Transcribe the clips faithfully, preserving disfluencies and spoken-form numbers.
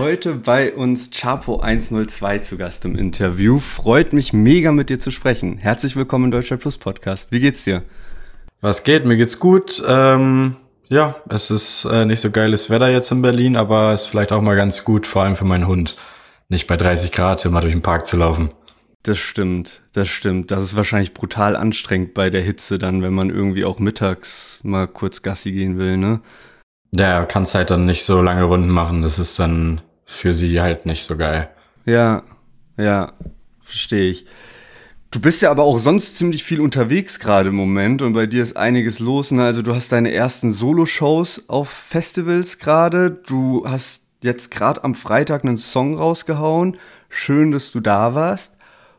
heute bei uns Chapo hundertzwei zu Gast im Interview. Freut mich mega mit dir zu sprechen. Herzlich willkommen im Deutschland Plus Podcast. Wie geht's dir? Was geht? Mir geht's gut. Ähm, ja, es ist äh, nicht so geiles Wetter jetzt in Berlin, aber es ist vielleicht auch mal ganz gut, vor allem für meinen Hund, nicht bei dreißig Grad immer durch den Park zu laufen. Das stimmt, das stimmt. Das ist wahrscheinlich brutal anstrengend bei der Hitze dann, wenn man irgendwie auch mittags mal kurz Gassi gehen will, ne? Ja, kannst halt dann nicht so lange Runden machen. Das ist dann für sie halt nicht so geil. Ja, ja, verstehe ich. Du bist ja aber auch sonst ziemlich viel unterwegs gerade im Moment und bei dir ist einiges los. Ne? Also du hast deine ersten Solo-Shows auf Festivals gerade. Du hast jetzt gerade am Freitag einen Song rausgehauen. Schön, dass du da warst.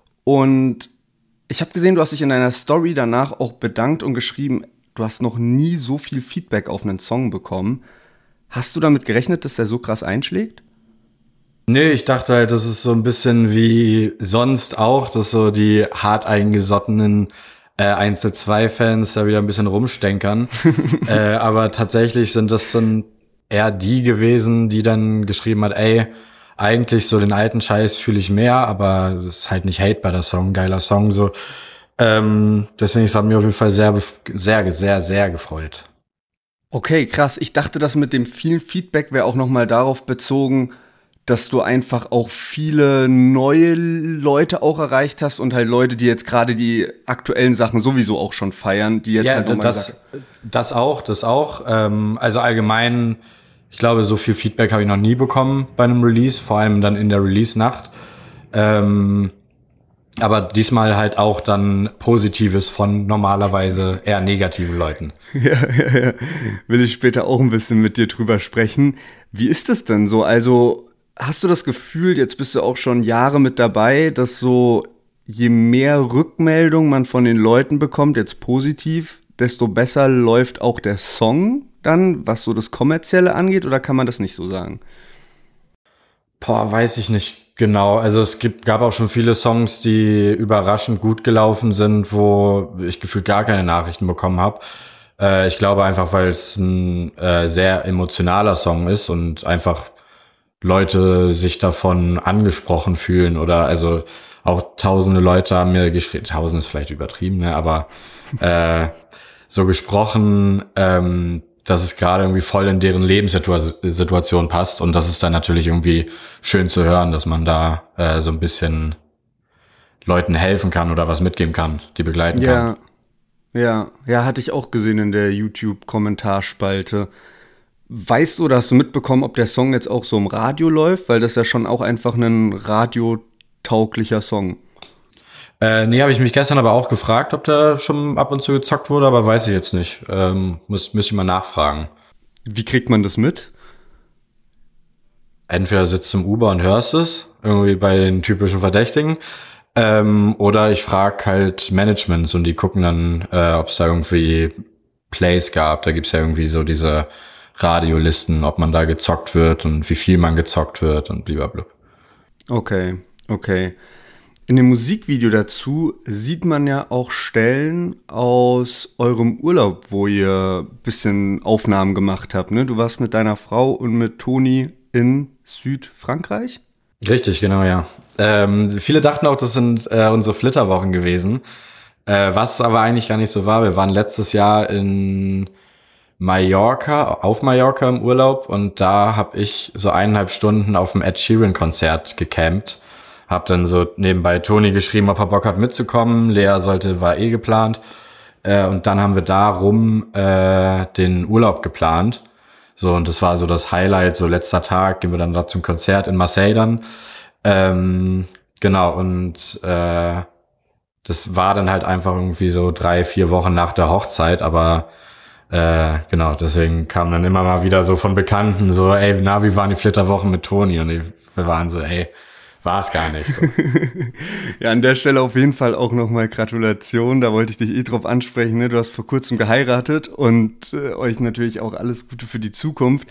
Und ich habe gesehen, du hast dich in deiner Story danach auch bedankt und geschrieben, du hast noch nie so viel Feedback auf einen Song bekommen. Hast du damit gerechnet, dass der so krass einschlägt? Nee, ich dachte halt, das ist so ein bisschen wie sonst auch, dass so die hart eingesottenen äh, eins zu zwei Fans da wieder ein bisschen rumstänkern. äh, aber tatsächlich sind das dann eher die gewesen, die dann geschrieben hat, ey, eigentlich so den alten Scheiß fühle ich mehr, aber es ist halt nicht Hate bei der Song, geiler Song, so. Ähm, deswegen, es hat mich auf jeden Fall sehr, sehr, sehr, sehr gefreut. Okay, krass. Ich dachte, das mit dem vielen Feedback wäre auch nochmal darauf bezogen, dass du einfach auch viele neue Leute auch erreicht hast und halt Leute, die jetzt gerade die aktuellen Sachen sowieso auch schon feiern, die jetzt ja, halt nochmal das, sagen. das auch, das auch. Ähm, also allgemein, ich glaube, so viel Feedback habe ich noch nie bekommen bei einem Release, vor allem dann in der Release-Nacht. Ähm, aber diesmal halt auch dann Positives von normalerweise eher negativen Leuten. Ja, ja, ja. Will ich später auch ein bisschen mit dir drüber sprechen. Wie ist es denn so? Also hast du das Gefühl, jetzt bist du auch schon Jahre mit dabei, dass so je mehr Rückmeldung man von den Leuten bekommt, jetzt positiv, desto besser läuft auch der Song dann, was so das Kommerzielle angeht, oder kann man das nicht so sagen? Boah, weiß ich nicht genau. Also es gibt, gab auch schon viele Songs, die überraschend gut gelaufen sind, wo ich gefühlt gar keine Nachrichten bekommen habe. Äh, ich glaube einfach, weil es ein äh, sehr emotionaler Song ist und einfach Leute sich davon angesprochen fühlen oder also auch tausende Leute haben mir geschrieben, tausend ist vielleicht übertrieben, ne, aber äh, so gesprochen, ähm, dass es gerade irgendwie voll in deren Lebenssituation passt und das ist dann natürlich irgendwie schön zu hören, dass man da äh, so ein bisschen Leuten helfen kann oder was mitgeben kann, die begleiten Ja, kann. ja, ja, hatte ich auch gesehen in der YouTube-Kommentarspalte. Weißt du oder hast du mitbekommen, ob der Song jetzt auch so im Radio läuft? Weil das ist ja schon auch einfach ein radiotauglicher Song. Äh, nee, habe ich mich gestern aber auch gefragt, ob der schon ab und zu gezockt wurde, aber weiß ich jetzt nicht. Ähm, muss, müsste ich mal nachfragen. Wie kriegt man das mit? Entweder sitzt du im Uber und hörst es, irgendwie bei den typischen Verdächtigen, ähm, oder ich frage halt Managements und die gucken dann, äh, ob es da irgendwie Plays gab. Da gibt's ja irgendwie so diese Radiolisten, ob man da gezockt wird und wie viel man gezockt wird und blablabla. Okay, okay. In dem Musikvideo dazu sieht man ja auch Stellen aus eurem Urlaub, wo ihr ein bisschen Aufnahmen gemacht habt, ne? Du warst mit deiner Frau und mit Toni in Südfrankreich? Richtig, genau, ja. Ähm, viele dachten auch, das sind äh, unsere Flitterwochen gewesen, äh, was aber eigentlich gar nicht so war. Wir waren letztes Jahr in Mallorca, auf Mallorca im Urlaub und da habe ich so eineinhalb Stunden auf dem Ed Sheeran Konzert gecampt. Hab dann so nebenbei Toni geschrieben, ob er Bock hat mitzukommen. Lea sollte, war eh geplant. Äh, und dann haben wir darum äh, den Urlaub geplant. So, und das war so das Highlight, so letzter Tag, gehen wir dann da zum Konzert in Marseille dann. Ähm, genau, und äh, das war dann halt einfach irgendwie so drei, vier Wochen nach der Hochzeit, aber äh, genau, deswegen kam dann immer mal wieder so von Bekannten so, ey, na, wie waren die Flitterwochen mit Toni? Und wir waren so, ey, war es gar nicht so. Ja, an der Stelle auf jeden Fall auch nochmal Gratulation. Da wollte ich dich eh drauf ansprechen. Ne? Du hast vor kurzem geheiratet und äh, euch natürlich auch alles Gute für die Zukunft.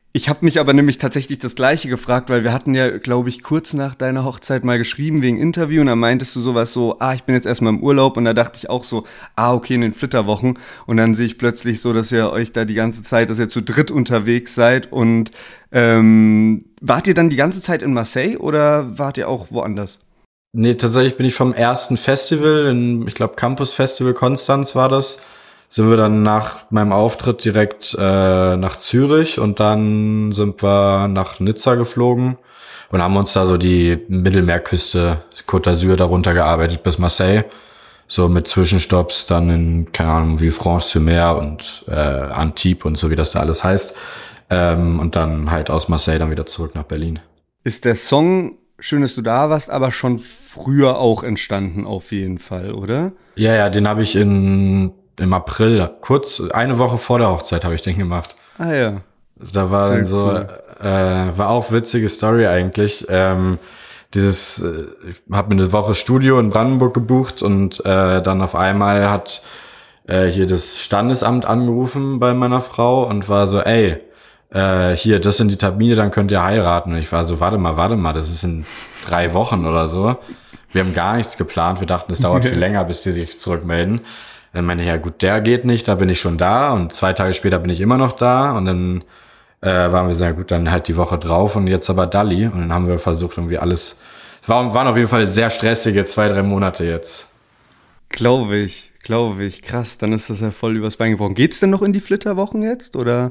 Ich habe mich aber nämlich tatsächlich das Gleiche gefragt, weil wir hatten ja, glaube ich, kurz nach deiner Hochzeit mal geschrieben wegen Interview und dann meintest du sowas so, ah, ich bin jetzt erstmal im Urlaub und da dachte ich auch so, ah, okay, in den Flitterwochen und dann sehe ich plötzlich so, dass ihr euch da die ganze Zeit, dass ihr zu dritt unterwegs seid und ähm, wart ihr dann die ganze Zeit in Marseille oder wart ihr auch woanders? Nee, tatsächlich bin ich vom ersten Festival, in, ich glaube Campus Festival Konstanz war das, sind wir dann nach meinem Auftritt direkt äh, nach Zürich und dann sind wir nach Nizza geflogen und haben uns da so die Mittelmeerküste, Côte d'Azur, darunter gearbeitet bis Marseille. So mit Zwischenstopps dann in, keine Ahnung, Villefranche-sur-Mer und äh, Antibes und so, wie das da alles heißt. Ähm, und dann halt aus Marseille dann wieder zurück nach Berlin. Ist der Song Schön, dass du da warst, aber schon früher auch entstanden auf jeden Fall, oder? Ja, ja, den habe ich in im April, kurz eine Woche vor der Hochzeit habe ich den gemacht. Ah ja. Da war Sehr dann so, cool. äh, war auch witzige Story eigentlich. Ähm, dieses, äh, ich habe mir eine Woche Studio in Brandenburg gebucht und äh, dann auf einmal hat äh, hier das Standesamt angerufen bei meiner Frau und war so, ey, äh, hier, das sind die Termine, dann könnt ihr heiraten. Und ich war so, warte mal, warte mal, das ist in drei Wochen oder so. Wir haben gar nichts geplant. Wir dachten, es dauert viel länger, bis die sich zurückmelden. Dann meinte ich, ja gut, der geht nicht, da bin ich schon da. Und zwei Tage später bin ich immer noch da. Und dann äh, waren wir so, ja gut, dann halt die Woche drauf und jetzt aber Dalli. Und dann haben wir versucht, irgendwie alles, es war, waren auf jeden Fall sehr stressige zwei, drei Monate jetzt. Glaube ich, glaube ich. Krass, dann ist das ja voll übers Bein gebrochen. Geht's denn noch in die Flitterwochen jetzt, oder?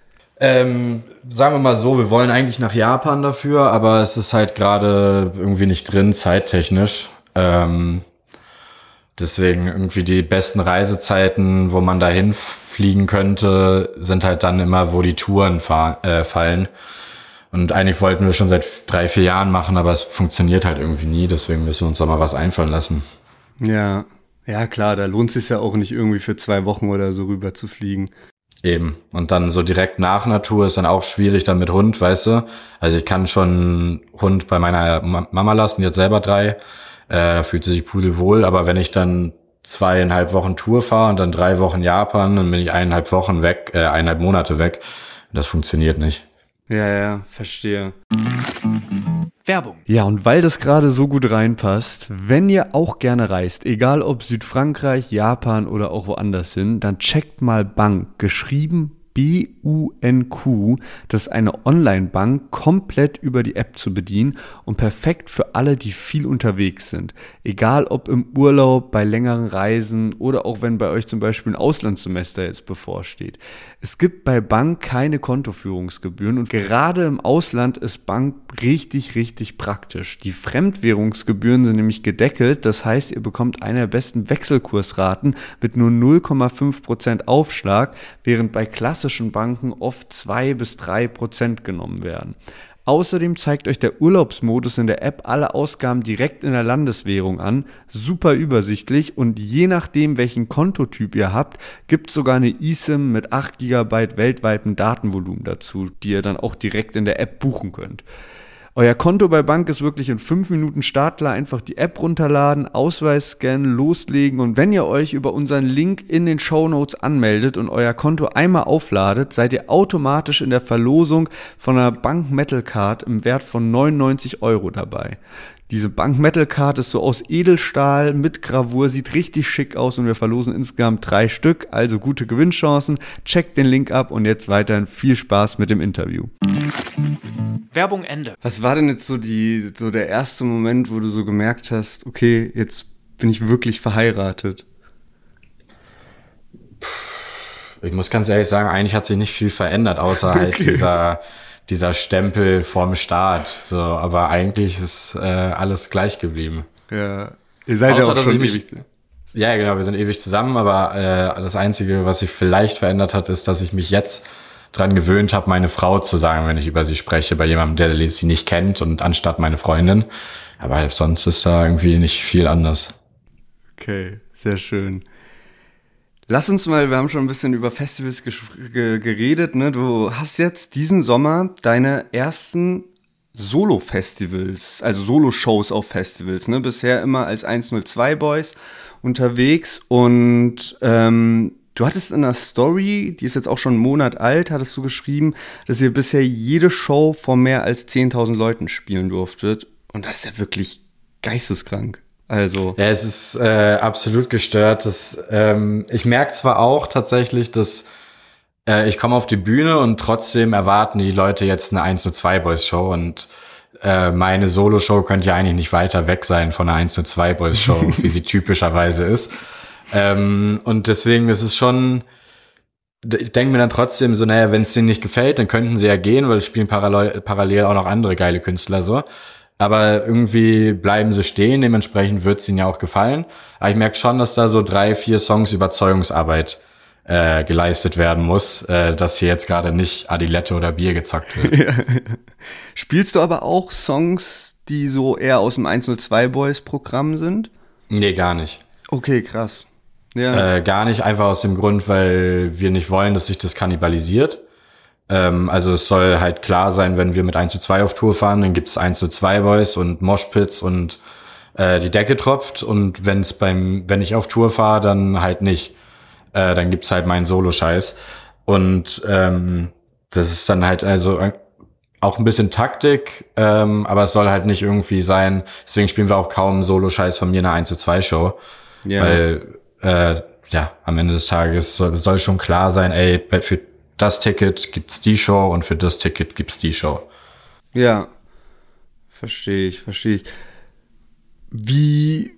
Ähm, sagen wir mal so, wir wollen eigentlich nach Japan dafür, aber es ist halt gerade irgendwie nicht drin, zeittechnisch. Ähm, deswegen irgendwie die besten Reisezeiten, wo man dahin fliegen könnte, sind halt dann immer, wo die Touren fa- äh, fallen. Und eigentlich wollten wir schon seit drei, vier Jahren machen, aber es funktioniert halt irgendwie nie, deswegen müssen wir uns da mal was einfallen lassen. Ja, ja klar, da lohnt es sich ja auch nicht irgendwie für zwei Wochen oder so rüber zu fliegen. Eben. Und dann so direkt nach Natur ist dann auch schwierig dann mit Hund, weißt du? Also ich kann schon Hund bei meiner Ma- Mama lassen, die hat selber drei. Äh, da fühlt sie sich pudelwohl. Aber wenn ich dann zweieinhalb Wochen Tour fahre und dann drei Wochen Japan, dann bin ich eineinhalb Wochen weg, äh, eineinhalb Monate weg. Das funktioniert nicht. Ja, ja, verstehe. Werbung. Ja, und weil das gerade so gut reinpasst, wenn ihr auch gerne reist, egal ob Südfrankreich, Japan oder auch woanders hin, dann checkt mal Bank, geschrieben B U N Q. Das ist eine Online-Bank, komplett über die App zu bedienen und perfekt für alle, die viel unterwegs sind. Egal ob im Urlaub, bei längeren Reisen oder auch wenn bei euch zum Beispiel ein Auslandssemester jetzt bevorsteht. Es gibt bei Bank keine Kontoführungsgebühren und gerade im Ausland ist Bank richtig, richtig praktisch. Die Fremdwährungsgebühren sind nämlich gedeckelt, das heißt, ihr bekommt eine der besten Wechselkursraten mit nur null Komma fünf Prozent Aufschlag, während bei klassischen Banken oft zwei bis drei Prozent genommen werden. Außerdem zeigt euch der Urlaubsmodus in der App alle Ausgaben direkt in der Landeswährung an, super übersichtlich und je nachdem welchen Kontotyp ihr habt, gibt es sogar eine eSIM mit acht Gigabyte weltweitem Datenvolumen dazu, die ihr dann auch direkt in der App buchen könnt. Euer Konto bei Bank ist wirklich in fünf Minuten startklar, einfach die App runterladen, Ausweis scannen, loslegen und wenn ihr euch über unseren Link in den Shownotes anmeldet und euer Konto einmal aufladet, seid ihr automatisch in der Verlosung von einer Bank Metal Card im Wert von neunundneunzig Euro dabei. Diese Bank Metal Card ist so aus Edelstahl mit Gravur, sieht richtig schick aus und wir verlosen insgesamt drei Stück, also gute Gewinnchancen. Checkt den Link ab und jetzt weiterhin viel Spaß mit dem Interview. Werbung Ende. Was war denn jetzt so die so der erste Moment, wo du so gemerkt hast, okay, jetzt bin ich wirklich verheiratet? Ich muss ganz ehrlich sagen, eigentlich hat sich nicht viel verändert, außer halt okay. dieser dieser Stempel vorm Start. So, aber eigentlich ist äh, alles gleich geblieben. Ja, ihr seid außer, ja auch schon mich, ewig. Ja, genau, wir sind ewig zusammen, aber äh, das Einzige, was sich vielleicht verändert hat, ist, dass ich mich jetzt dran gewöhnt habe, meine Frau zu sagen, wenn ich über sie spreche, bei jemandem, der sie nicht kennt und anstatt meine Freundin. Aber sonst ist da irgendwie nicht viel anders. Okay, sehr schön. Lass uns mal, wir haben schon ein bisschen über Festivals ges- ge- geredet, ne? Du hast jetzt diesen Sommer deine ersten Solo-Festivals, also Solo-Shows auf Festivals, ne? Bisher immer als eins null zwei Boys unterwegs und ähm, Du hattest in der Story, die ist jetzt auch schon einen Monat alt, hattest du geschrieben, dass ihr bisher jede Show vor mehr als zehntausend Leuten spielen durftet. Und das ist ja wirklich geisteskrank. Also. Ja, es ist äh, absolut gestört. Das, ähm, ich merke zwar auch tatsächlich, dass äh, ich komme auf die Bühne und trotzdem erwarten die Leute jetzt eine eins zu zwei Boys Show und äh, meine Solo-Show könnte ja eigentlich nicht weiter weg sein von einer eins zu zwei Boys Show, wie sie typischerweise ist. Ähm, und deswegen ist es schon, ich denke mir dann trotzdem so, naja, wenn es denen nicht gefällt, dann könnten sie ja gehen, weil es spielen parallel, parallel auch noch andere geile Künstler so. Aber irgendwie bleiben sie stehen, dementsprechend wird es ihnen ja auch gefallen. Aber ich merke schon, dass da so drei, vier Songs Überzeugungsarbeit äh, geleistet werden muss, äh, dass hier jetzt gerade nicht Adilette oder Bier gezockt wird. Ja. Spielst du aber auch Songs, die so eher aus dem eins null zwei Boys Programm sind? Nee, gar nicht. Okay, krass. Ja. Äh, gar nicht, einfach aus dem Grund, weil wir nicht wollen, dass sich das kannibalisiert. Ähm, also es soll halt klar sein, wenn wir mit eins zu zwei auf Tour fahren, dann gibt's eins zu zwei Boys und Moshpits und äh, die Decke tropft. Und wenn's beim, wenn ich auf Tour fahre, dann halt nicht. Äh, dann gibt's halt meinen Solo-Scheiß. Und ähm, das ist dann halt also auch ein bisschen Taktik, ähm, aber es soll halt nicht irgendwie sein. Deswegen spielen wir auch kaum Solo-Scheiß von mir in einer eins zu zwei Show. Ja. Weil Äh, ja, am Ende des Tages soll, soll schon klar sein, ey, für das Ticket gibt's die Show und für das Ticket gibt's die Show. Ja, verstehe ich, verstehe ich. Wie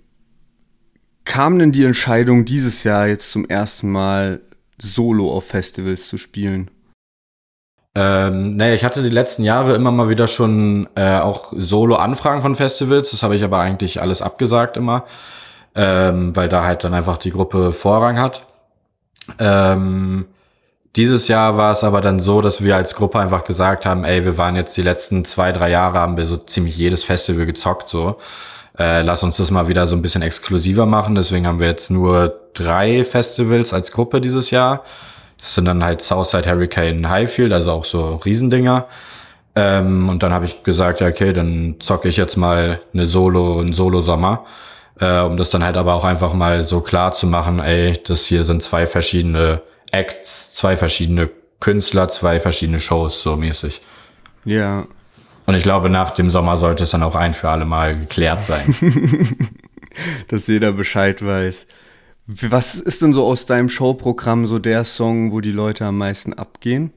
kam denn die Entscheidung, dieses Jahr jetzt zum ersten Mal Solo auf Festivals zu spielen? Ähm, naja, ich hatte die letzten Jahre immer mal wieder schon äh, auch Solo-Anfragen von Festivals, das habe ich aber eigentlich alles abgesagt immer. Ähm, weil da halt dann einfach die Gruppe Vorrang hat. Ähm, dieses Jahr war es aber dann so, dass wir als Gruppe einfach gesagt haben, ey, wir waren jetzt die letzten zwei, drei Jahre, haben wir so ziemlich jedes Festival gezockt, so. Äh, lass uns das mal wieder so ein bisschen exklusiver machen, deswegen haben wir jetzt nur drei Festivals als Gruppe dieses Jahr. Das sind dann halt Southside, Hurricane, Highfield, also auch so Riesendinger. Ähm, und dann habe ich gesagt, ja, okay, dann zocke ich jetzt mal eine Solo, einen Solo-Sommer. Äh, um das dann halt aber auch einfach mal so klar zu machen, ey, das hier sind zwei verschiedene Acts, zwei verschiedene Künstler, zwei verschiedene Shows, so mäßig. Ja. Und ich glaube, nach dem Sommer sollte es dann auch ein für alle Mal geklärt sein. Dass jeder Bescheid weiß. Was ist denn so aus deinem Showprogramm so der Song, wo die Leute am meisten abgehen?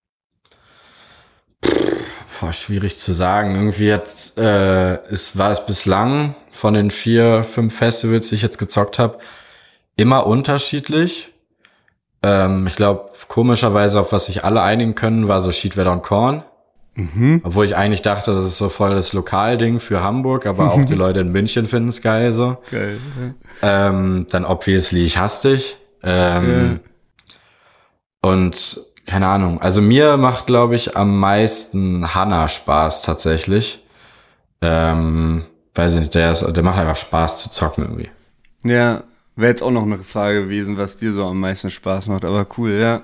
Boah, schwierig zu sagen. Irgendwie hat, äh, es war es bislang von den vier, fünf Festivals, die ich jetzt gezockt habe, immer unterschiedlich. Ähm, ich glaube, komischerweise, auf was sich alle einigen können, war so Schiedwetter und Korn. Mhm. Obwohl ich eigentlich dachte, das ist so voll das Lokalding für Hamburg, aber auch die Leute in München finden es geil so. Geil. Ja. Ähm, dann obviously Ich hasse dich. Ähm, ja. Und keine Ahnung. Also mir macht, glaube ich, am meisten Hannah Spaß tatsächlich. Ähm, weiß ich nicht, der, ist, der macht einfach Spaß zu zocken irgendwie. Ja, wäre jetzt auch noch eine Frage gewesen, was dir so am meisten Spaß macht, aber cool, ja.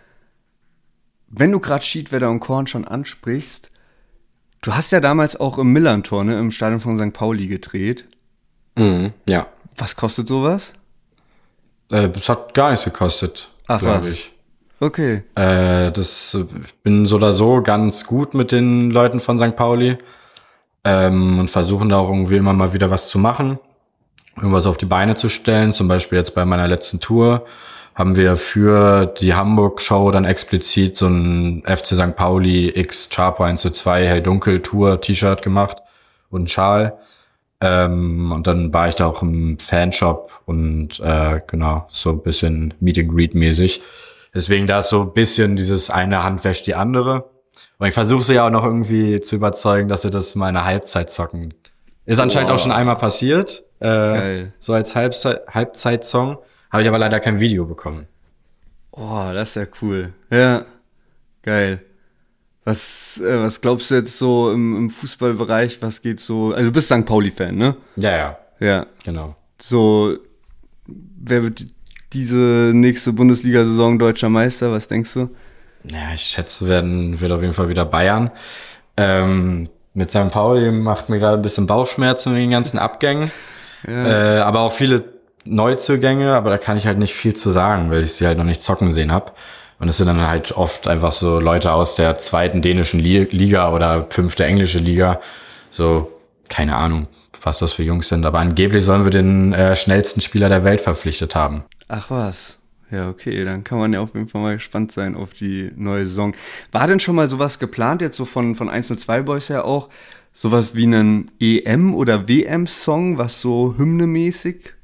Wenn du gerade Schiedwetter und Korn schon ansprichst, du hast ja damals auch im Millantor, ne, im Stadion von Sankt Pauli gedreht. Mhm, ja. Was kostet sowas? Äh, das hat gar nichts gekostet, glaube ich. Okay. Äh, das, ich bin so oder so ganz gut mit den Leuten von Sankt Pauli ähm, und versuchen da auch irgendwie immer mal wieder was zu machen, irgendwas auf die Beine zu stellen. Zum Beispiel jetzt bei meiner letzten Tour haben wir für die Hamburg-Show dann explizit so ein F C Sankt Pauli x Chapo eins zu zwei Hell-Dunkel-Tour-T-Shirt gemacht und einen Schal. Ähm, und dann war ich da auch im Fanshop und äh, genau, so ein bisschen Meet-and-Greet-mäßig. Deswegen da ist so ein bisschen dieses eine Hand wäscht die andere. Und ich versuche sie ja auch noch irgendwie zu überzeugen, dass sie das mal in einer Halbzeit zocken. Ist anscheinend wow. auch schon einmal passiert. Äh, Geil. So als Halbzeit, Halbzeitsong. Habe ich aber leider kein Video bekommen. Oh, das ist ja cool. Ja, geil. Was, äh, was glaubst du jetzt so im, im Fußballbereich? Was geht so? Also du bist Sankt Pauli-Fan, ne? Ja, ja. Ja. Genau. So, wer wird diese nächste Bundesliga-Saison deutscher Meister? Was denkst du? Ja, ich schätze, werden wird auf jeden Fall wieder Bayern. Ähm, mit Sankt Pauli macht mir gerade ein bisschen Bauchschmerzen wegen den ganzen Abgängen. Ja. Äh, aber auch viele Neuzugänge, aber da kann ich halt nicht viel zu sagen, weil ich sie halt noch nicht zocken sehen habe. Und es sind dann halt oft einfach so Leute aus der zweiten dänischen Liga oder fünfte englische Liga. So, keine Ahnung, was das für Jungs sind. Aber angeblich sollen wir den äh, schnellsten Spieler der Welt verpflichtet haben. Ach was. Ja, okay, dann kann man ja auf jeden Fall mal gespannt sein auf die neue Saison. War denn schon mal sowas geplant, jetzt so von, von eins null zwei Boys her auch? Sowas wie einen E M- oder W M-Song, was so hymnemäßig?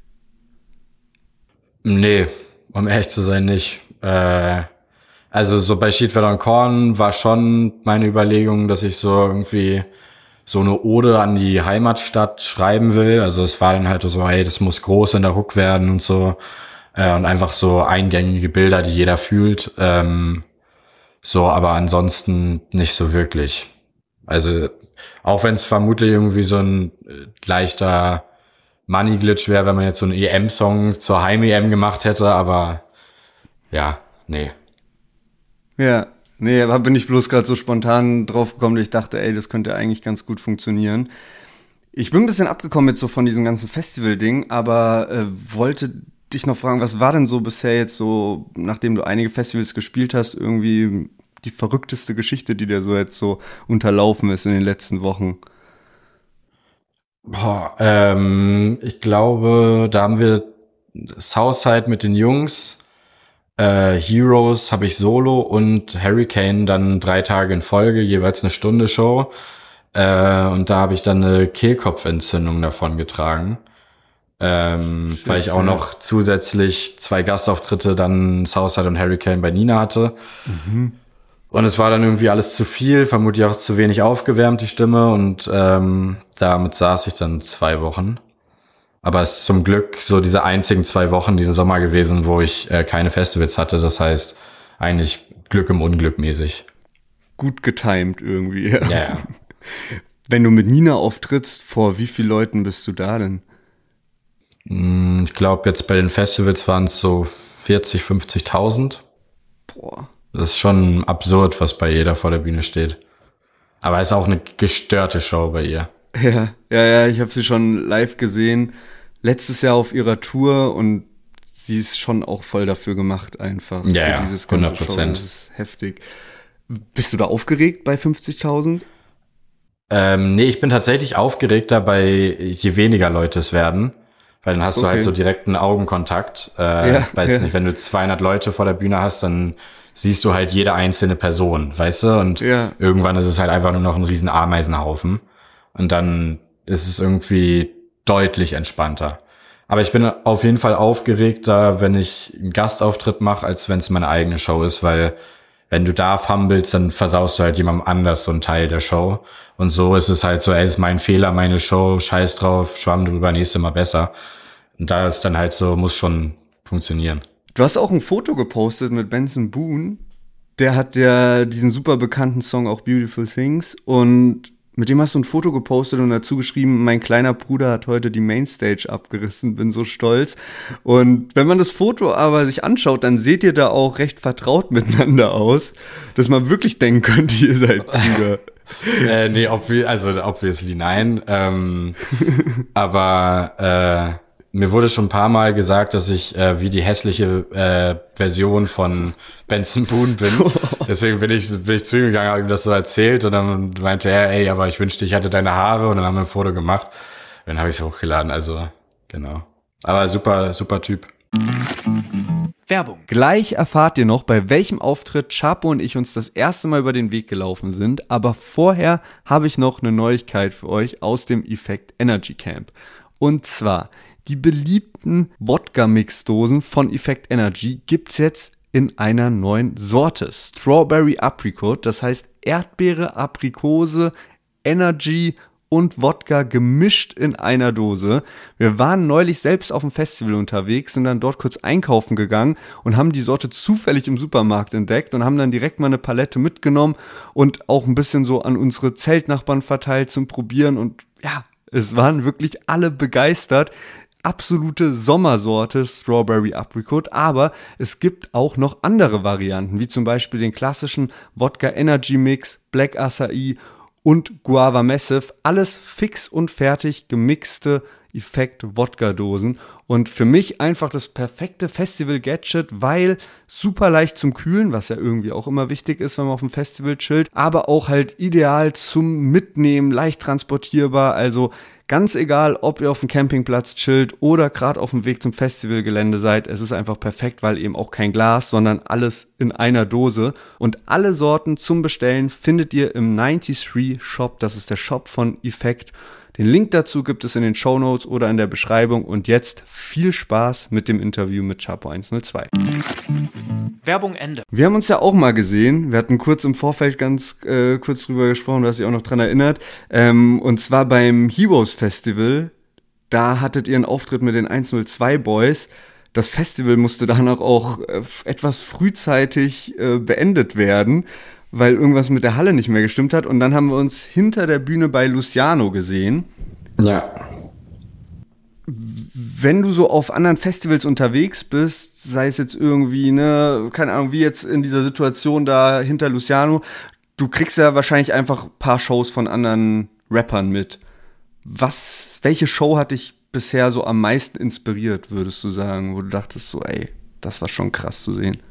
Nee, um ehrlich zu sein, nicht. Äh, also so bei Schiedwetter und Korn war schon meine Überlegung, dass ich so irgendwie so eine Ode an die Heimatstadt schreiben will. Also es war dann halt so, hey, das muss groß in der Hook werden und so. Äh, und einfach so eingängige Bilder, die jeder fühlt. Ähm, so, aber ansonsten nicht so wirklich. Also auch wenn es vermutlich irgendwie so ein äh, leichter Money-Glitch wäre, wenn man jetzt so einen E M-Song zur Heim-E M gemacht hätte, aber ja, nee. Ja, nee, da bin ich bloß gerade so spontan drauf gekommen, dass ich dachte, ey, das könnte eigentlich ganz gut funktionieren. Ich bin ein bisschen abgekommen jetzt so von diesem ganzen Festival-Ding, aber äh, wollte dich noch fragen, was war denn so bisher jetzt so, nachdem du einige Festivals gespielt hast, irgendwie die verrückteste Geschichte, die dir so jetzt so unterlaufen ist in den letzten Wochen? Boah, ähm, ich glaube, da haben wir Southside mit den Jungs, äh, Heroes habe ich solo und Hurricane dann drei Tage in Folge, jeweils eine Stunde Show. Äh, und da habe ich dann eine Kehlkopfentzündung davon getragen. Ähm, Shit, weil ich auch ja. noch zusätzlich zwei Gastauftritte dann Southside und Hurricane bei Nina hatte. Mhm. Und es war dann irgendwie alles zu viel, vermutlich auch zu wenig aufgewärmt, die Stimme. Und ähm, damit saß ich dann zwei Wochen. Aber es ist zum Glück so diese einzigen zwei Wochen diesen Sommer gewesen, wo ich äh, keine Festivals hatte. Das heißt, eigentlich Glück im Unglück mäßig. Gut getimed irgendwie. Ja. Ja. Wenn du mit Nina auftrittst, vor wie vielen Leuten bist du da denn? Ich glaube, jetzt bei den Festivals waren es so vierzig, fünfzigtausend. Boah. Das ist schon absurd, was bei jeder vor der Bühne steht. Aber es ist auch eine gestörte Show bei ihr. Ja, ja, ja, ich habe sie schon live gesehen. Letztes Jahr auf ihrer Tour und sie ist schon auch voll dafür gemacht einfach. Ja, für ja, dieses ganze hundert Prozent. Show. Das ist heftig. Bist du da aufgeregt bei fünfzigtausend? Ähm, nee, ich bin tatsächlich aufgeregter bei je weniger Leute es werden. Weil dann hast okay. du halt so direkten Augenkontakt. Äh, ja, weiß ja. nicht, wenn du zweihundert Leute vor der Bühne hast, dann siehst du halt jede einzelne Person, weißt du? Und ja. irgendwann ist es halt einfach nur noch ein riesen Ameisenhaufen. Und dann ist es irgendwie deutlich entspannter. Aber ich bin auf jeden Fall aufgeregter, wenn ich einen Gastauftritt mache, als wenn es meine eigene Show ist, weil wenn du da fummelst, dann versaust du halt jemandem anders so einen Teil der Show. Und so ist es halt so, ey, ist mein Fehler, meine Show, scheiß drauf, schwamm drüber, nächstes Mal besser. Und da ist dann halt so, muss schon funktionieren. Du hast auch ein Foto gepostet mit Benson Boone. Der hat ja diesen super bekannten Song auch Beautiful Things. Und mit dem hast du ein Foto gepostet und dazu geschrieben, mein kleiner Bruder hat heute die Mainstage abgerissen, bin so stolz. Und wenn man das Foto aber sich anschaut, dann seht ihr da auch recht vertraut miteinander aus, dass man wirklich denken könnte, ihr seid Brüder. äh, nee, obvi- also obviously nein. Ähm, aber äh, mir wurde schon ein paar Mal gesagt, dass ich äh, wie die hässliche äh, Version von Benson Boone bin. Deswegen bin ich bin ich zu ihm gegangen, habe ihm das so erzählt und dann meinte er, ey, aber ich wünschte, ich hatte deine Haare und dann haben wir ein Foto gemacht. Und dann habe ich es hochgeladen, also genau. Aber super, super Typ. Werbung. Gleich erfahrt ihr noch, bei welchem Auftritt Chapo und ich uns das erste Mal über den Weg gelaufen sind. Aber vorher habe ich noch eine Neuigkeit für euch aus dem Effect Energy Camp. Und zwar, die beliebten Wodka-Mixdosen von Effect Energy gibt's jetzt in einer neuen Sorte. Strawberry Apricot, das heißt Erdbeere, Aprikose, Energy und Wodka gemischt in einer Dose. Wir waren neulich selbst auf dem Festival unterwegs, sind dann dort kurz einkaufen gegangen und haben die Sorte zufällig im Supermarkt entdeckt und haben dann direkt mal eine Palette mitgenommen und auch ein bisschen so an unsere Zeltnachbarn verteilt zum Probieren. Und ja, es waren wirklich alle begeistert. Absolute Sommersorte Strawberry Apricot, aber es gibt auch noch andere Varianten, wie zum Beispiel den klassischen Wodka Energy Mix, Black Acai und Guava Massive, alles fix und fertig gemixte Effekt-Wodka-Dosen. Und für mich einfach das perfekte Festival-Gadget, weil super leicht zum Kühlen, was ja irgendwie auch immer wichtig ist, wenn man auf dem Festival chillt, aber auch halt ideal zum Mitnehmen, leicht transportierbar, also ganz egal, ob ihr auf dem Campingplatz chillt oder gerade auf dem Weg zum Festivalgelände seid, es ist einfach perfekt, weil eben auch kein Glas, sondern alles in einer Dose. Und alle Sorten zum Bestellen findet ihr im neunundneunzig Shop, das ist der Shop von Effekt. Den Link dazu gibt es in den Shownotes oder in der Beschreibung. Und jetzt viel Spaß mit dem Interview mit Chapo hundertzwei. Werbung Ende. Wir haben uns ja auch mal gesehen. Wir hatten kurz im Vorfeld ganz äh, kurz drüber gesprochen, du hast dich auch noch dran erinnert. Ähm, und zwar beim Heroes Festival. Da hattet ihr einen Auftritt mit den hundertzwei Boys. Das Festival musste danach auch äh, etwas frühzeitig äh, beendet werden, weil irgendwas mit der Halle nicht mehr gestimmt hat. Und dann haben wir uns hinter der Bühne bei Luciano gesehen. Ja. Wenn du so auf anderen Festivals unterwegs bist, sei es jetzt irgendwie, ne, keine Ahnung, wie jetzt in dieser Situation da hinter Luciano, du kriegst ja wahrscheinlich einfach ein paar Shows von anderen Rappern mit. Was, welche Show hat dich bisher so am meisten inspiriert, würdest du sagen, wo du dachtest so, ey, das war schon krass zu sehen?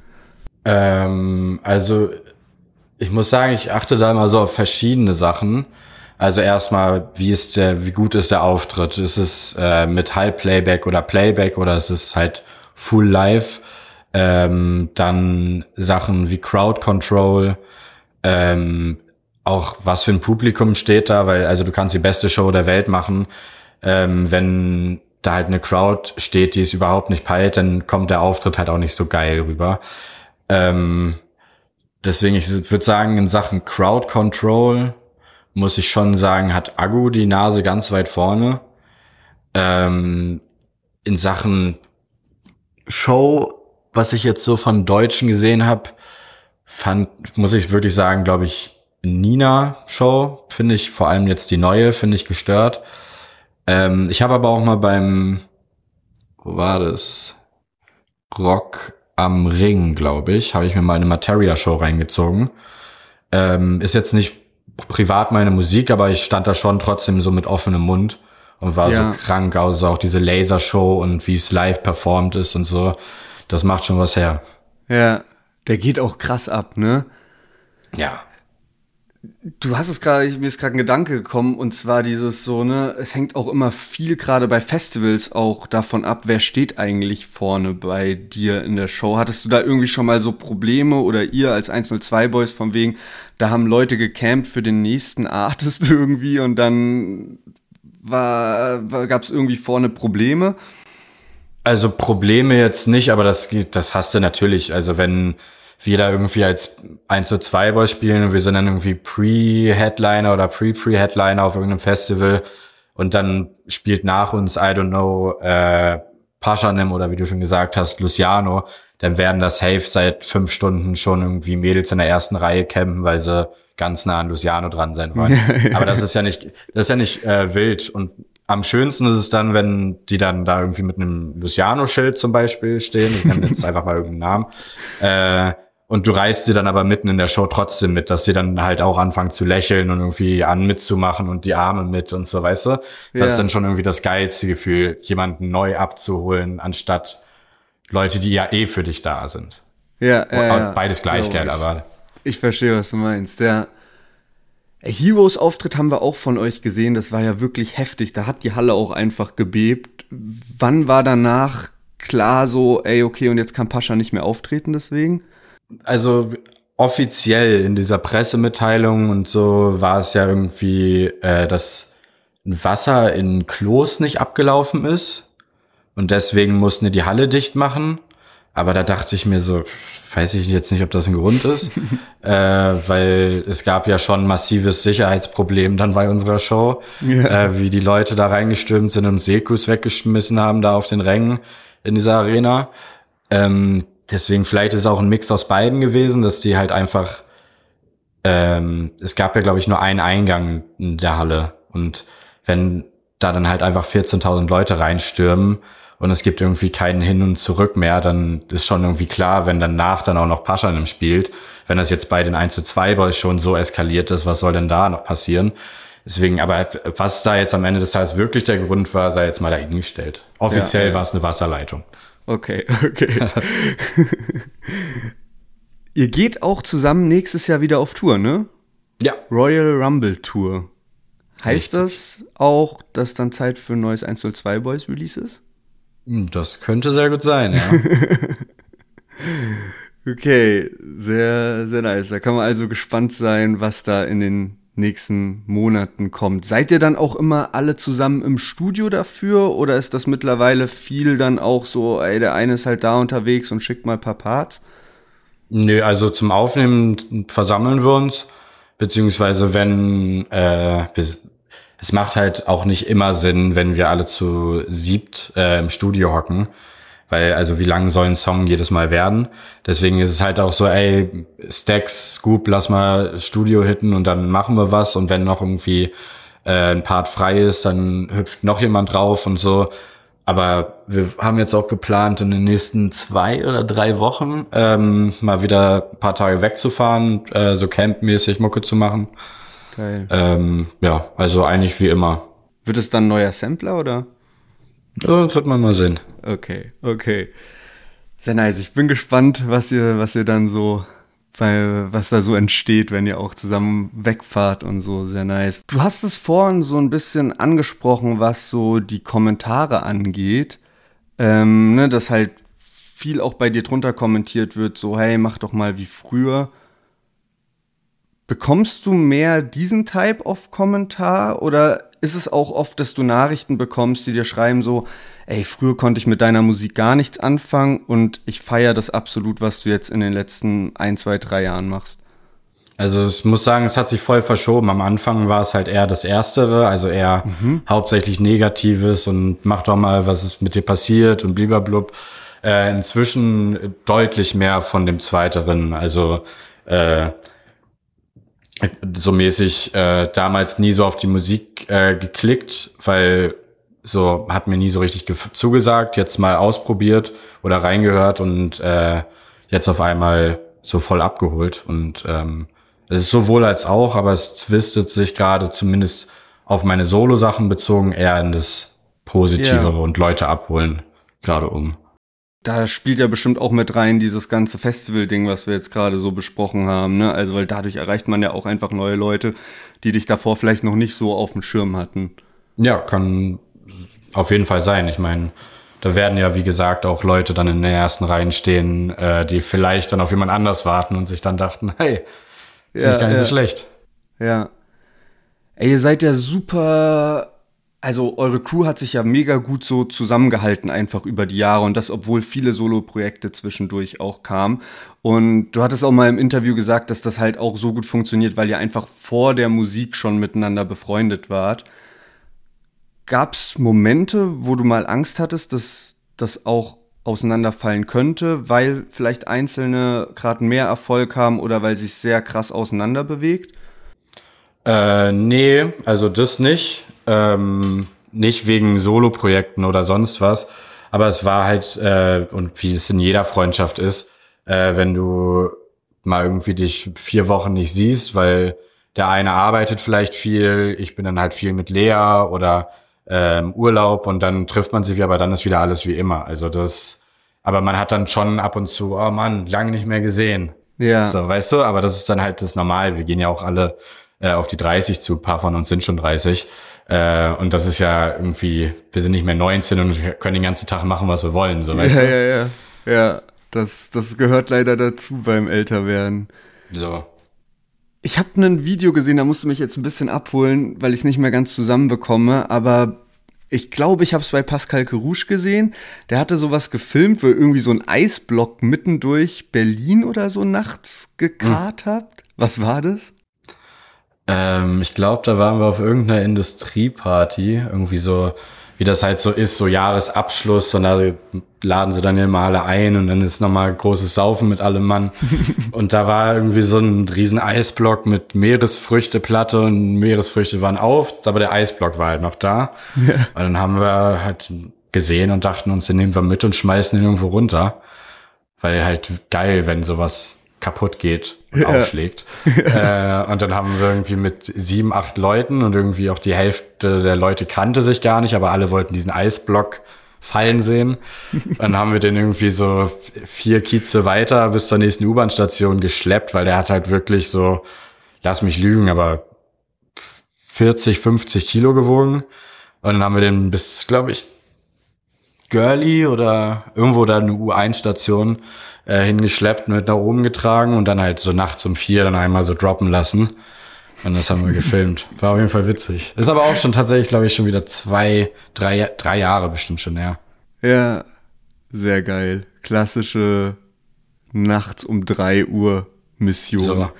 Ähm, also ich muss sagen, ich achte da immer so auf verschiedene Sachen. Also erstmal, wie ist der, wie gut ist der Auftritt? Ist es äh, mit Halbplayback oder Playback oder ist es halt Full Live? Ähm, dann Sachen wie Crowd Control, ähm, auch was für ein Publikum steht da, weil also du kannst die beste Show der Welt machen, ähm, wenn da halt eine Crowd steht, die es überhaupt nicht peilt, dann kommt der Auftritt halt auch nicht so geil rüber. Ähm, Deswegen, ich würde sagen, in Sachen Crowd Control muss ich schon sagen, hat Agu die Nase ganz weit vorne. Ähm, in Sachen Show, was ich jetzt so von Deutschen gesehen habe, fand, muss ich wirklich sagen, glaube ich, Nina Show, finde ich, vor allem jetzt die neue, finde ich gestört. Ähm, ich habe aber auch mal beim, wo war das? Rock am Ring, glaube ich, habe ich mir mal eine Materia-Show reingezogen. Ähm, ist jetzt nicht privat meine Musik, aber ich stand da schon trotzdem so mit offenem Mund und war ja so krank. Also auch diese Lasershow und wie es live performt ist und so, das macht schon was her. Ja, der geht auch krass ab, ne? Ja. Du hast es gerade, mir ist gerade ein Gedanke gekommen, und zwar dieses so, ne, es hängt auch immer viel gerade bei Festivals auch davon ab, wer steht eigentlich vorne bei dir in der Show. Hattest du da irgendwie schon mal so Probleme oder ihr als hundertzwei Boys von wegen, da haben Leute gecampt für den nächsten Artist irgendwie und dann war, war gab es irgendwie vorne Probleme? Also Probleme jetzt nicht, aber das das hast du natürlich, also wenn wir da irgendwie als hundertzwei Boys spielen und wir sind dann irgendwie Pre-Headliner oder Pre-Pre-Headliner auf irgendeinem Festival und dann spielt nach uns, I don't know, äh, Paschanim oder wie du schon gesagt hast, Luciano, dann werden das safe seit fünf Stunden schon irgendwie Mädels in der ersten Reihe campen, weil sie ganz nah an Luciano dran sein wollen. Aber das ist ja nicht, das ist ja nicht äh, wild. Und am schönsten ist es dann, wenn die dann da irgendwie mit einem Luciano-Schild zum Beispiel stehen, ich nenne jetzt einfach mal irgendeinen Namen, äh, und du reißt sie dann aber mitten in der Show trotzdem mit, dass sie dann halt auch anfangen zu lächeln und irgendwie an mitzumachen und die Arme mit und so, weißt du? Das ja. ist dann schon irgendwie das geilste Gefühl, jemanden neu abzuholen, anstatt Leute, die ja eh für dich da sind. Ja, ja, ja. Beides gleich geil, aber. Ich verstehe, was du meinst, ja. Heroes-Auftritt haben wir auch von euch gesehen, das war ja wirklich heftig, da hat die Halle auch einfach gebebt. Wann war danach klar so, ey, okay, und jetzt kann Pascha nicht mehr auftreten deswegen? Also offiziell in dieser Pressemitteilung und so war es ja irgendwie, äh, dass Wasser in Klos nicht abgelaufen ist und deswegen mussten die die Halle dicht machen. Aber da dachte ich mir so, weiß ich jetzt nicht, ob das ein Grund ist, äh, weil es gab ja schon ein massives Sicherheitsproblem dann bei unserer Show, ja. äh, wie die Leute da reingestürmt sind und Sekus weggeschmissen haben da auf den Rängen in dieser Arena. Ähm, Deswegen vielleicht ist es auch ein Mix aus beiden gewesen, dass die halt einfach, ähm, es gab ja, glaube ich, nur einen Eingang in der Halle. Und wenn da dann halt einfach vierzehntausend Leute reinstürmen und es gibt irgendwie keinen Hin und Zurück mehr, dann ist schon irgendwie klar, wenn danach dann auch noch Paschanim spielt, wenn das jetzt bei den hundertzwei Boys schon so eskaliert ist, was soll denn da noch passieren? Deswegen, aber was da jetzt am Ende des Tages wirklich der Grund war, sei jetzt mal dahingestellt. Offiziell ja. war es eine Wasserleitung. Okay, okay. Ihr geht auch zusammen nächstes Jahr wieder auf Tour, ne? Ja. Royal Rumble Tour. Heißt das auch, dass dann Zeit für ein neues eins null zwei Boys Release ist? Das könnte sehr gut sein, ja. Okay, sehr, sehr nice. Da kann man also gespannt sein, was da in den nächsten Monaten kommt. Seid ihr dann auch immer alle zusammen im Studio dafür oder ist das mittlerweile viel dann auch so, ey, der eine ist halt da unterwegs und schickt mal ein paar Parts? Nö, also zum Aufnehmen versammeln wir uns, beziehungsweise wenn, äh, es macht halt auch nicht immer Sinn, wenn wir alle zu siebt äh, im Studio hocken, weil also wie lang soll ein Song jedes Mal werden? Deswegen ist es halt auch so, ey, Stax, Scoop, lass mal Studio hitten und dann machen wir was und wenn noch irgendwie äh, ein Part frei ist, dann hüpft noch jemand drauf und so. Aber wir haben jetzt auch geplant, in den nächsten zwei oder drei Wochen ähm, mal wieder ein paar Tage wegzufahren, äh, so campmäßig Mucke zu machen. Geil. Ähm, ja, also eigentlich wie immer. Wird es dann ein neuer Sampler oder? Ja, das wird man mal sehen. Okay, okay. Sehr nice. Ich bin gespannt, was ihr, was ihr dann so, bei, was da so entsteht, wenn ihr auch zusammen wegfahrt und so. Sehr nice. Du hast es vorhin so ein bisschen angesprochen, was so die Kommentare angeht. Ähm, ne, dass halt viel auch bei dir drunter kommentiert wird, so, hey, mach doch mal wie früher. Bekommst du mehr diesen Type of Kommentar oder ist es auch oft, dass du Nachrichten bekommst, die dir schreiben so, ey, früher konnte ich mit deiner Musik gar nichts anfangen und ich feiere das absolut, was du jetzt in den letzten ein, zwei, drei Jahren machst? Also ich muss sagen, es hat sich voll verschoben. Am Anfang war es halt eher das Erstere, also eher mhm. hauptsächlich Negatives und mach doch mal, was ist mit dir passiert und bliblablub. Äh, inzwischen deutlich mehr von dem Zweiteren, also äh, so mäßig äh, damals nie so auf die Musik äh, geklickt, weil so hat mir nie so richtig gef- zugesagt, jetzt mal ausprobiert oder reingehört und äh, jetzt auf einmal so voll abgeholt und ähm, es ist sowohl als auch, aber es twistet sich gerade zumindest auf meine Solo-Sachen bezogen eher in das Positivere yeah. und Leute abholen gerade um. Da spielt ja bestimmt auch mit rein dieses ganze Festival-Ding, was wir jetzt gerade so besprochen haben, ne? Also, weil dadurch erreicht man ja auch einfach neue Leute, die dich davor vielleicht noch nicht so auf dem Schirm hatten. Ja, kann auf jeden Fall sein. Ich meine, da werden ja, wie gesagt, auch Leute dann in den ersten Reihen stehen, äh, die vielleicht dann auf jemand anders warten und sich dann dachten, hey, finde ja, ich gar nicht ja. so schlecht. Ja. Ey, ihr seid ja super... Also eure Crew hat sich ja mega gut so zusammengehalten einfach über die Jahre und das, obwohl viele Solo-Projekte zwischendurch auch kamen. Und du hattest auch mal im Interview gesagt, dass das halt auch so gut funktioniert, weil ihr einfach vor der Musik schon miteinander befreundet wart. Gab's Momente, wo du mal Angst hattest, dass das auch auseinanderfallen könnte, weil vielleicht Einzelne gerade mehr Erfolg haben oder weil sich sehr krass auseinander bewegt? Äh, nee, also das nicht. Ähm, nicht wegen Solo-Projekten oder sonst was, aber es war halt, äh, und wie es in jeder Freundschaft ist, äh, wenn du mal irgendwie dich vier Wochen nicht siehst, weil der eine arbeitet vielleicht viel, ich bin dann halt viel mit Lea oder äh, im Urlaub und dann trifft man sich wieder, aber dann ist wieder alles wie immer. Also das, aber man hat dann schon ab und zu, oh Mann, lange nicht mehr gesehen. Ja. So, weißt du, aber das ist dann halt das Normal. Wir gehen ja auch alle äh, auf die dreißig zu, ein paar von uns sind schon dreißig. Äh, und das ist ja irgendwie, wir sind nicht mehr neunzehn und können den ganzen Tag machen, was wir wollen, so, weißt ja, du? Ja, ja, ja. Ja, das, das gehört leider dazu beim Älterwerden. So. Ich habe ein Video gesehen, da musst du mich jetzt ein bisschen abholen, weil ich es nicht mehr ganz zusammenbekomme, aber ich glaube, ich habe es bei Pascal Kerouche gesehen. Der hatte sowas gefilmt, wo er irgendwie so ein Eisblock mitten durch Berlin oder so nachts gekarrt hm. habt. Was war das? Ähm, ich glaube, da waren wir auf irgendeiner Industrieparty, irgendwie so, wie das halt so ist, so Jahresabschluss und da laden sie dann immer alle ein und dann ist nochmal großes Saufen mit allem Mann. Und da war irgendwie so ein riesen Eisblock mit Meeresfrüchteplatte und Meeresfrüchte waren auf, aber der Eisblock war halt noch da. Ja. Und dann haben wir halt gesehen und dachten uns, den nehmen wir mit und schmeißen ihn irgendwo runter. Weil halt geil, wenn sowas kaputt geht und Ja. aufschlägt. äh, und dann haben wir irgendwie mit sieben, acht Leuten und irgendwie auch die Hälfte der Leute kannte sich gar nicht, aber alle wollten diesen Eisblock fallen sehen. Dann haben wir den irgendwie so vier Kieze weiter bis zur nächsten U-Bahn-Station geschleppt, weil der hat halt wirklich so, lass mich lügen, aber vierzig, fünfzig Kilo gewogen. Und dann haben wir den bis, glaube ich, Girly oder irgendwo da eine U eins Station äh, hingeschleppt, mit nach oben getragen und dann halt so nachts um vier dann einmal so droppen lassen. Und das haben wir gefilmt. War auf jeden Fall witzig. Ist aber auch schon tatsächlich, glaube ich, schon wieder zwei, drei, drei Jahre bestimmt schon her. Ja, sehr geil. Klassische nachts um drei Uhr Mission. So.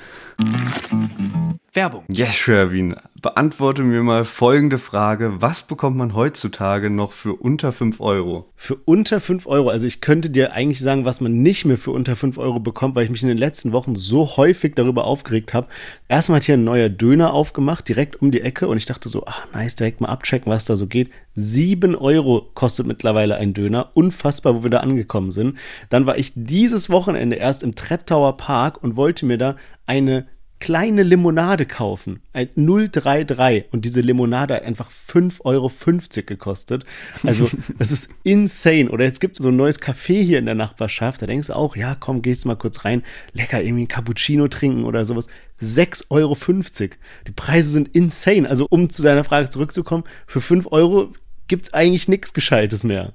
Werbung. Yes, Sherwin, beantworte mir mal folgende Frage. Was bekommt man heutzutage noch für unter fünf Euro? Für unter fünf Euro, also ich könnte dir eigentlich sagen, was man nicht mehr für unter fünf Euro bekommt, weil ich mich in den letzten Wochen so häufig darüber aufgeregt habe. Erstmal hat hier ein neuer Döner aufgemacht, direkt um die Ecke und ich dachte so, ach nice, direkt mal abchecken, was da so geht. Sieben Euro kostet mittlerweile ein Döner, unfassbar, wo wir da angekommen sind. Dann war ich dieses Wochenende erst im Treptower Park und wollte mir da eine kleine Limonade kaufen, ein null drei drei und diese Limonade hat einfach fünf Euro fünfzig gekostet. Also das ist insane. Oder jetzt gibt es so ein neues Café hier in der Nachbarschaft, da denkst du auch, ja komm, gehst mal kurz rein, lecker irgendwie ein Cappuccino trinken oder sowas. sechs Euro fünfzig. Die Preise sind insane. Also um zu deiner Frage zurückzukommen, für fünf Euro gibt's eigentlich nichts Gescheites mehr.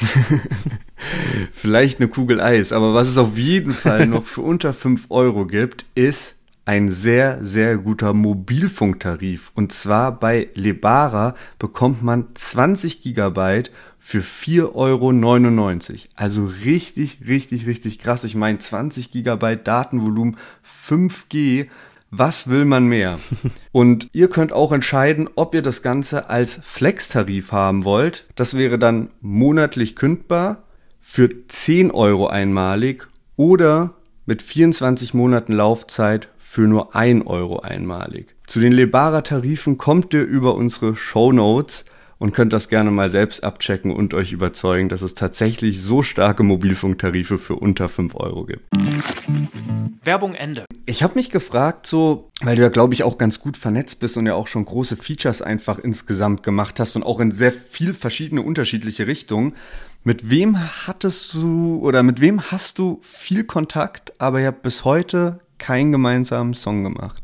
Vielleicht eine Kugel Eis, aber was es auf jeden Fall noch für unter fünf Euro gibt, ist ein sehr, sehr guter Mobilfunktarif. Und zwar bei Lebara bekommt man zwanzig Gigabyte für vier Euro neunundneunzig. Also richtig, richtig, richtig krass. Ich meine, zwanzig Gigabyte Datenvolumen, fünf G. Was will man mehr? Und ihr könnt auch entscheiden, ob ihr das Ganze als Flex-Tarif haben wollt. Das wäre dann monatlich kündbar für zehn Euro einmalig oder mit vierundzwanzig Monaten Laufzeit für nur ein Euro einmalig. Zu den Lebara-Tarifen kommt ihr über unsere Shownotes und könnt das gerne mal selbst abchecken und euch überzeugen, dass es tatsächlich so starke Mobilfunktarife für unter fünf Euro gibt. Werbung Ende. Ich habe mich gefragt, so, weil du ja, glaube ich, auch ganz gut vernetzt bist und ja auch schon große Features einfach insgesamt gemacht hast und auch in sehr viel verschiedene unterschiedliche Richtungen. Mit wem hattest du oder mit wem hast du viel Kontakt, aber ihr habt bis heute keinen gemeinsamen Song gemacht?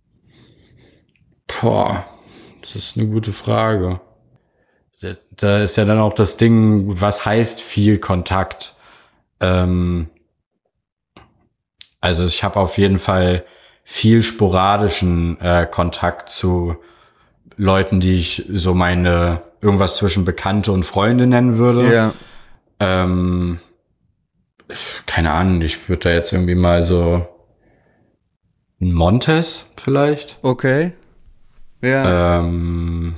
Boah, das ist eine gute Frage. Da, da ist ja dann auch das Ding, was heißt viel Kontakt? Ähm, also ich habe auf jeden Fall viel sporadischen äh, Kontakt zu Leuten, die ich so meine irgendwas zwischen Bekannte und Freunde nennen würde. Ja. Ähm, keine Ahnung, ich würde da jetzt irgendwie mal so ein Montes vielleicht. Okay. Ja. Ähm,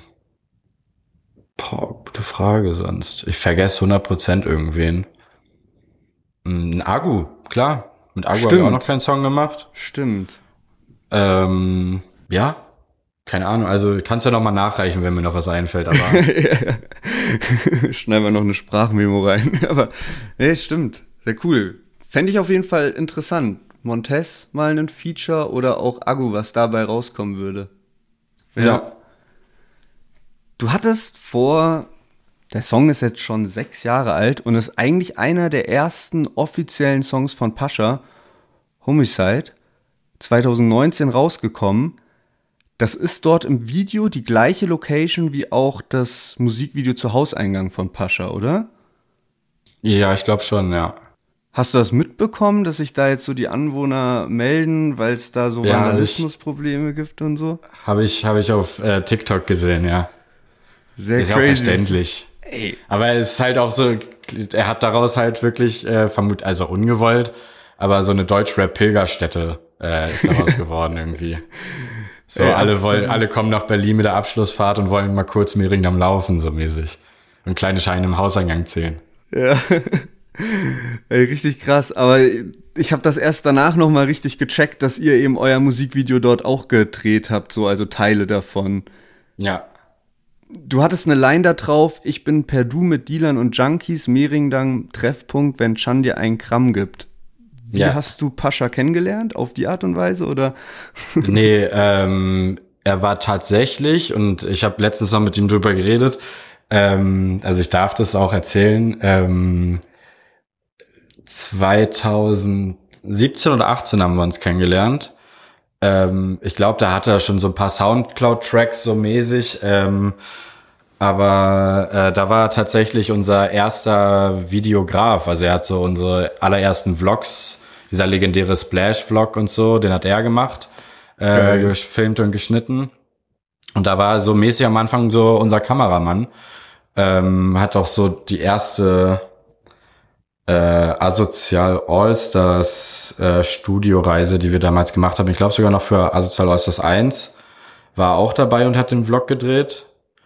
boah, gute Frage sonst. Ich vergesse hundert Prozent irgendwen. Ein Agu, klar. Mit Agu habe ich auch noch keinen Song gemacht. Stimmt. Ähm, ja, keine Ahnung. Also kannst ja noch mal nachreichen, wenn mir noch was einfällt. Aber schneiden wir noch eine Sprachmemo rein. Aber nee, stimmt. Sehr cool. Fände ich auf jeden Fall interessant. Montez mal ein Feature oder auch Agu, was dabei rauskommen würde. Ja. ja. Du hattest vor, der Song ist jetzt schon sechs Jahre alt und ist eigentlich einer der ersten offiziellen Songs von Pascha, Homicide, zwanzig neunzehn rausgekommen. Das ist dort im Video die gleiche Location wie auch das Musikvideo zu Hauseingang von Pascha, oder? Ja, ich glaube schon, ja. Hast du das mitbekommen, dass sich da jetzt so die Anwohner melden, weil es da so Ja, Vandalismusprobleme gibt und so? Habe ich, hab ich auf äh, TikTok gesehen, ja. Sehr ist ja crazy. auch verständlich. Ey. Aber es ist halt auch so, er hat daraus halt wirklich äh, vermutlich, also ungewollt, aber so eine Deutschrap-Pilgerstätte äh, ist daraus geworden irgendwie. So, Ey, alle absolut. wollen, alle kommen nach Berlin mit der Abschlussfahrt und wollen mal kurz Mehring am Laufen, so mäßig. Und kleine Scheine im Hauseingang zählen. Ja. Ey, richtig krass, aber ich habe das erst danach nochmal richtig gecheckt, dass ihr eben euer Musikvideo dort auch gedreht habt, so, also Teile davon. Ja. Du hattest eine Line da drauf, ich bin per Du mit Dealern und Junkies, Mehringdamm, Treffpunkt, wenn Chan dir einen Gramm gibt. wie Ja. hast du Pascha kennengelernt? Auf die Art und Weise oder? Nee, ähm, er war tatsächlich, und ich habe letztens noch mit ihm drüber geredet, ähm, also ich darf das auch erzählen, ähm, zweitausendsiebzehn oder achtzehn haben wir uns kennengelernt. Ähm, ich glaube, da hatte er schon so ein paar Soundcloud-Tracks so mäßig, ähm, aber äh, da war tatsächlich unser erster Videograf. Also er hat so unsere allerersten Vlogs, dieser legendäre Splash-Vlog und so, den hat er gemacht, äh, Geil. gefilmt und geschnitten. Und da war er so mäßig am Anfang so unser Kameramann. Ähm, hat auch so die erste äh, Asozial Allstars äh, Studioreise, die wir damals gemacht haben. Ich glaube sogar noch für Asozial Allstars eins war auch dabei und hat den Vlog gedreht.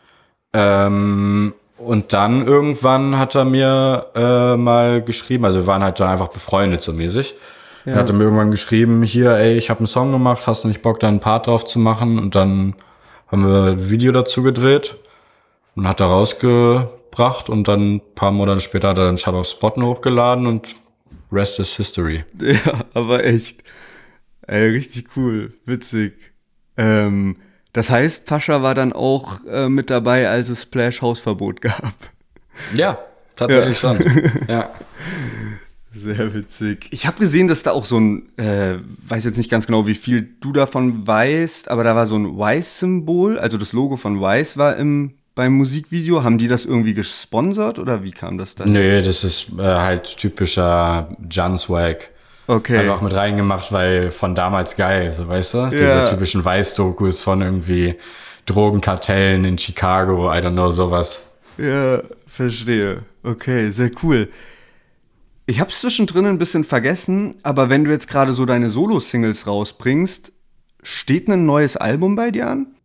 Ähm, und dann irgendwann hat er mir äh, mal geschrieben, also wir waren halt dann einfach befreundet so mäßig. Ja. Er hat mir irgendwann geschrieben, hier, ey, ich habe einen Song gemacht, hast du nicht Bock, da einen Part drauf zu machen? Und dann haben wir ein Video dazu gedreht und hat er rausgebracht und dann ein paar Monate später hat er dann Shadow Spotten hochgeladen und Rest is History. Ja, aber echt. Ey, richtig cool. Witzig. Ähm, das heißt, Pascha war dann auch äh, mit dabei, als es Splash-Hausverbot gab. Ja, tatsächlich schon. Ja. Sehr witzig. Ich habe gesehen, dass da auch so ein, äh, weiß jetzt nicht ganz genau, wie viel du davon weißt, aber da war so ein Wise-Symbol, also das Logo von Wise war im beim Musikvideo. Haben die das irgendwie gesponsert oder wie kam das dann? Nö, das ist äh, halt typischer Junswag. Okay. Einfach mit reingemacht, weil von damals geil, so weißt du? Diese Ja. typischen Weiß-Dokus von irgendwie Drogenkartellen in Chicago, I don't know, sowas. Ja, verstehe. Okay, sehr cool. Ich hab's zwischendrin ein bisschen vergessen, aber wenn du jetzt gerade so deine Solo-Singles rausbringst, steht ein neues Album bei dir an?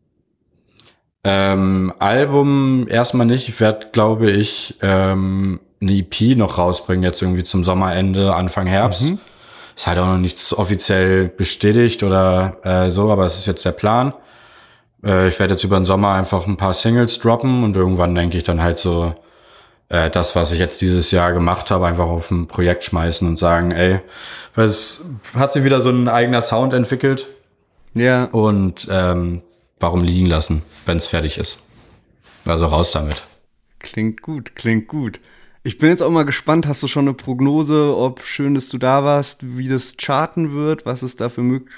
Ähm, Album erstmal nicht. Ich werde, glaube ich, ähm, eine E P noch rausbringen, jetzt irgendwie zum Sommerende, Anfang Herbst. Mhm. Ist halt auch noch nichts offiziell bestätigt oder äh, so, aber es ist jetzt der Plan. Äh, ich werde jetzt über den Sommer einfach ein paar Singles droppen und irgendwann denke ich dann halt so, äh, das, was ich jetzt dieses Jahr gemacht habe, einfach auf ein Projekt schmeißen und sagen, ey, weil es hat sich wieder so ein eigener Sound entwickelt Ja. und ähm, warum liegen lassen, wenn es fertig ist. Also raus damit. Klingt gut, klingt gut. Ich bin jetzt auch mal gespannt, hast du schon eine Prognose, ob schön, dass du da warst, wie das charten wird, was es da für möglich...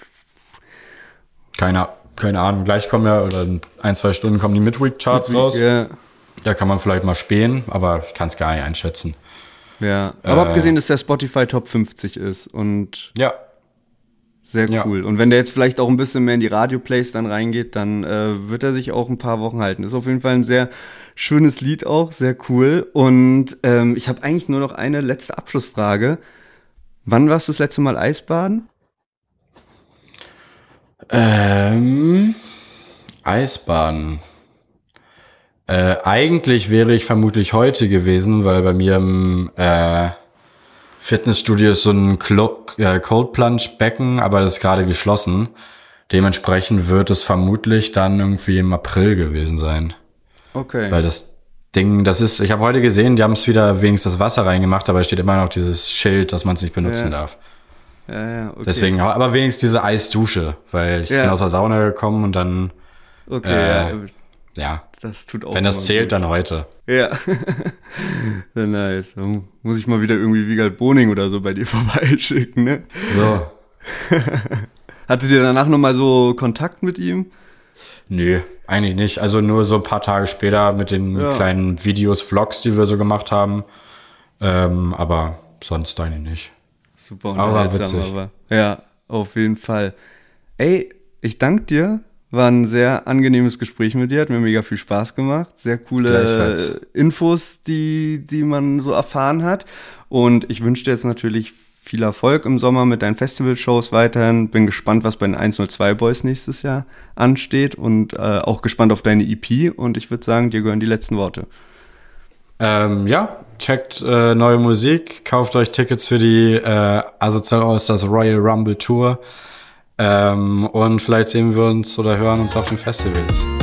Keine, keine Ahnung, gleich kommen ja, oder in ein, zwei Stunden kommen die Midweek-Charts raus. Ja, Da kann man vielleicht mal spähen, aber ich kann es gar nicht einschätzen. ja. Aber Äh. abgesehen, dass der Spotify Top fünfzig ist und Ja, sehr Ja. cool. Und wenn der jetzt vielleicht auch ein bisschen mehr in die Radio-Plays dann reingeht, dann äh, wird er sich auch ein paar Wochen halten. Ist auf jeden Fall ein sehr schönes Lied auch, sehr cool. Und ähm, ich habe eigentlich nur noch eine letzte Abschlussfrage. Wann warst du das letzte Mal Eisbaden? ähm, Eisbaden. Äh, eigentlich wäre ich vermutlich heute gewesen, weil bei mir im äh, Fitnessstudio ist so ein Clo- äh, Cold Plunge Becken, aber das ist gerade geschlossen. Dementsprechend wird es vermutlich dann irgendwie im April gewesen sein. Okay. Weil das Ding, das ist, ich habe heute gesehen, die haben es wieder wenigstens das Wasser reingemacht, aber es steht immer noch dieses Schild, dass man es nicht benutzen Ja. darf. Ja, ja, okay. Deswegen, aber wenigstens diese Eisdusche, weil ich Ja. bin aus der Sauna gekommen und dann, Okay, äh, ja, ja, das tut auch wenn das immer zählt, gut. dann heute. Ja. Sehr nice. Dann muss ich mal wieder irgendwie Wiegald Boning oder so bei dir vorbeischicken, ne? So, Hattet ihr danach nochmal so Kontakt mit ihm? nö, eigentlich nicht. Also nur so ein paar Tage später mit den Ja. kleinen Videos, Vlogs, die wir so gemacht haben. Ähm, aber sonst eigentlich nicht. Super Aber unterhaltsam, witzig. aber. Ja, auf jeden Fall. Ey, ich danke dir. War ein sehr angenehmes Gespräch mit dir. Hat mir mega viel Spaß gemacht. Sehr coole Gleichfalls. äh, Infos, die, die man so erfahren hat. Und ich wünsche dir jetzt natürlich viel Erfolg im Sommer mit deinen Festivalshows weiterhin. Bin gespannt, was bei den eins null zwei Boys nächstes Jahr ansteht. Und äh, auch gespannt auf deine E P. Und ich würde sagen, dir gehören die letzten Worte. Ähm, ja, checkt äh, neue Musik, kauft euch Tickets für die äh, Asozial Allstars Royal Rumble Tour ähm, und vielleicht sehen wir uns oder hören uns auf den Festivals.